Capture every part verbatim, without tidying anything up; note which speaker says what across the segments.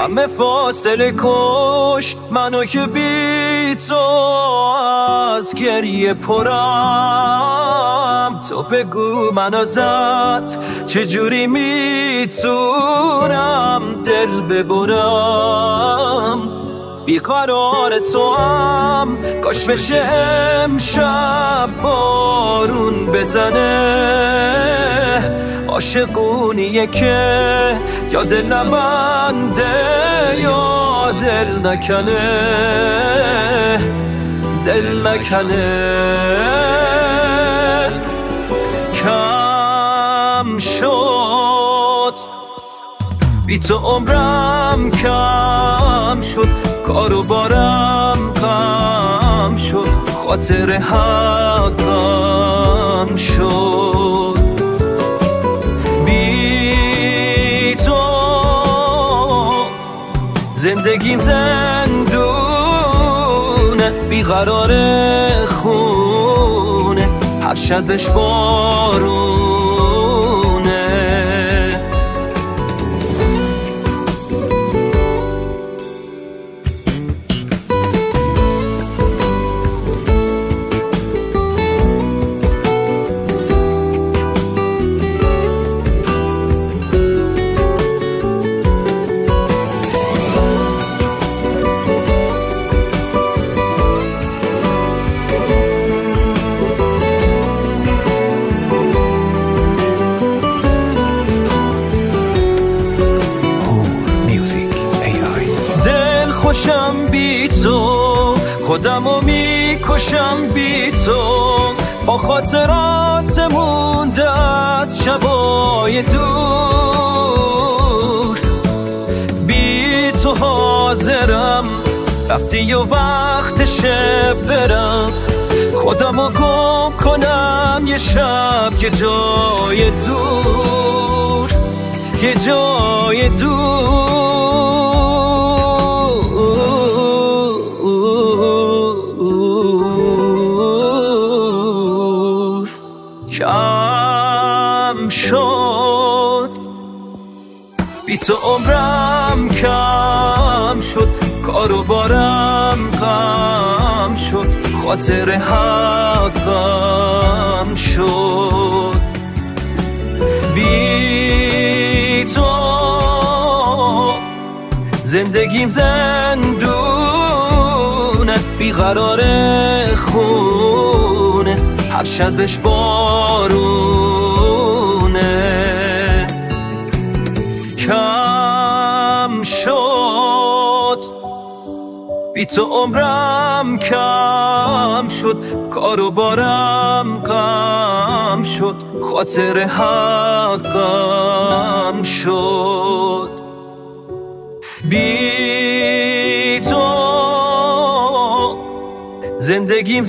Speaker 1: همه فاصله کشت منو که بی تو از گریه پرم. تو بگو من ازت چجوری میتونم دل ببرم. بیقرار تو هم کاش بشه امشب بارون بزنه. عاشقونیه که یا دل نبنده یا دل نکنه، دل نکنه. کم شد بی تو عمرم، کم شد کارو بارم، کم شد خاطر حق کم شد. بی تو زندگیم زندونه، بیقرار خونه، هر شبش بارونه. خوشم بی تو، خودمو میکشم بی تو، با خاطرات مونده از شبای دور. بی تو حاضرم، رفتی و وقتشه برم، خودمو گم کنم یه شب یه جای دور، یه جای دور. کم شد بی تو عمرم، کم شد کارو بارم، کم شد خاطر حقم شد. بی تو زندگیم زندونه، بیقرار خونه، هر شبش بارونه. کم شد بی تو عمرم، کم شد کارو بارم، کم شد خاطر حقم شد. بی تو زندگیم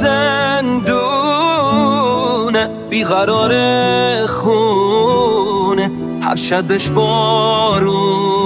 Speaker 1: زندونه، بیقرار خونه، هر شبش بارون.